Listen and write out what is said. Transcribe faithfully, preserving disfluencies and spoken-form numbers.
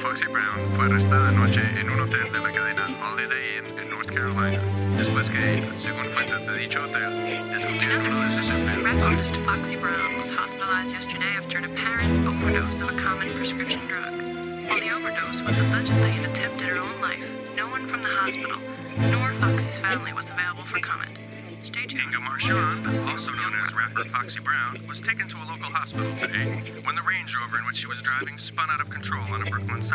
Foxy Brown fue arrestada anoche en un hotel de la cadena Holiday Inn en North Carolina, después que ella, según fuentes de dicho hotel, discutió con uno de sus empleados. Rap artist Foxy Brown was hospitalized yesterday after an apparent overdose of a common prescription drug. While the overdose was allegedly an attempt at her own life, no one from the hospital, nor Foxy's family, was available for comment. Stay tuned. Inga Marchand, also known as rapper Foxy Brown, was taken to a local hospital today when the Range Rover in which she was driving spun out of control on a Brooklyn side.